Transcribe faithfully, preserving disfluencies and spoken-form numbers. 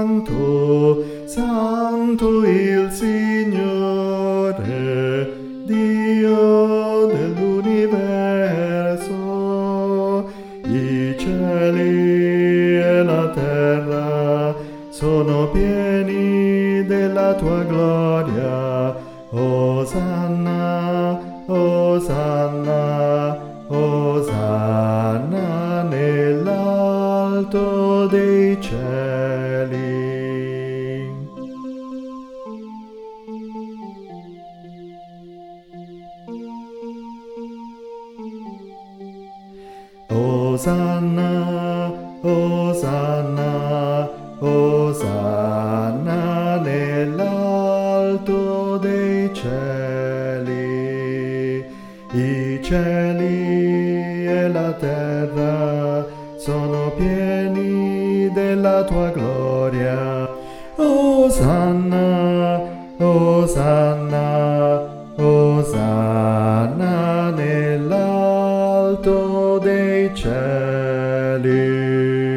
santo, santo il Signore, Dio dell'universo. I cieli e la terra sono pieni della tua gloria. Osanna, Osanna, Osanna nell'alto dei cieli. Osanna, Osanna, Osanna nell'alto dei cieli. I cieli e la terra sono pieni della tua gloria. Osanna, Osanna, Osanna nell'alto dei cieli.